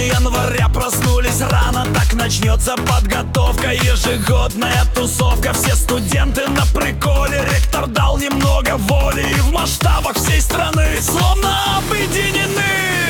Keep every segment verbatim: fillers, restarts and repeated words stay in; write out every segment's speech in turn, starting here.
января проснулись рано, так начнется подготовка. Ежегодная тусовка, все студенты на приколе. Ректор дал немного воли, и в масштабах всей страны словно объединены.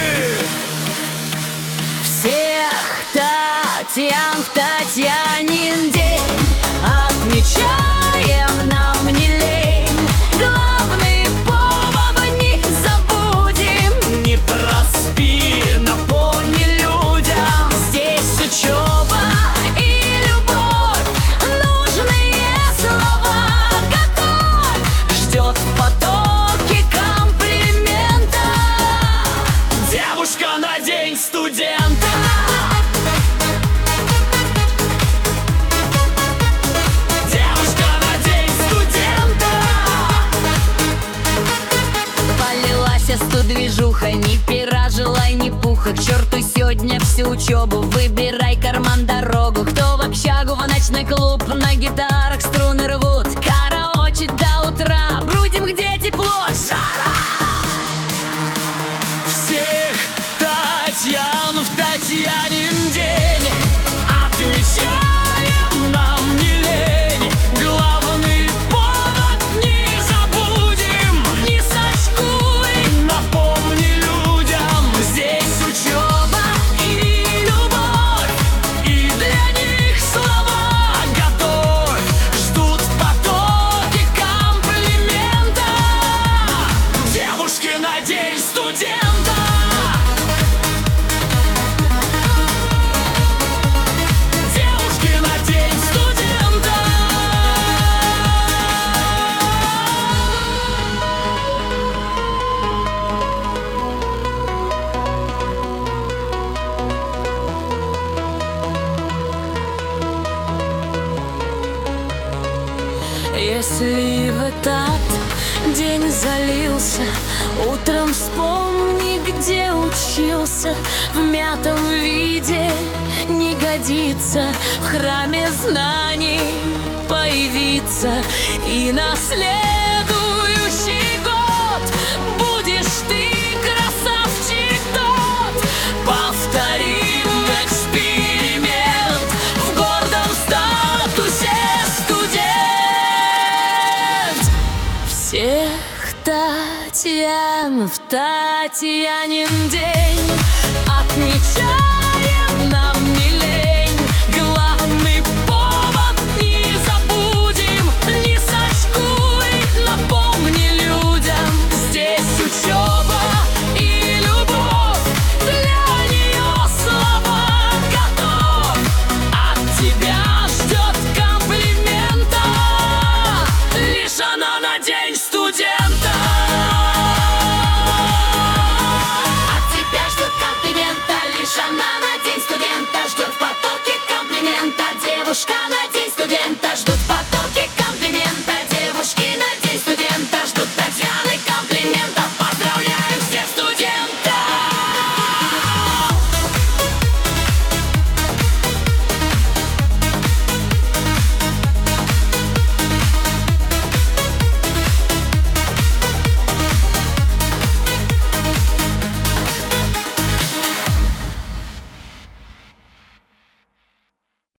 Всех Татьян в Татьянин день отмечаем, нам не лень. Главный повод не забудем. Не проспи, Напомни людям, здесь учеба и любовь. Нужные слова готовь. Ждет в потоке комплимента девушка на день студента. Движуха, ни пера, желай, ни пуха. К черту сегодня всю учебу. Выбирай карман, дорогу. Кто в общагу, в ночной клуб. На гитарах струны рвут. Караоке до утра. Брудим, где тепло, жара. Всех Татьян в Татьянин день отмечаем, нам не лень. Главный повод не забудем. Не сочкуй, Напомни людям, здесь учеба и любовь. и для них слова готовь. Ждут в потоке комплимента девушки на день студента. Если в этот день залился, утром вспомни, где учился. В мятом виде не годится в храме знаний появиться. И на следующий год будешь ты, красавчик, тот. Повторим эксперимент в гордом статусе студент. Всех Татьян в Татьянин день отмечаем.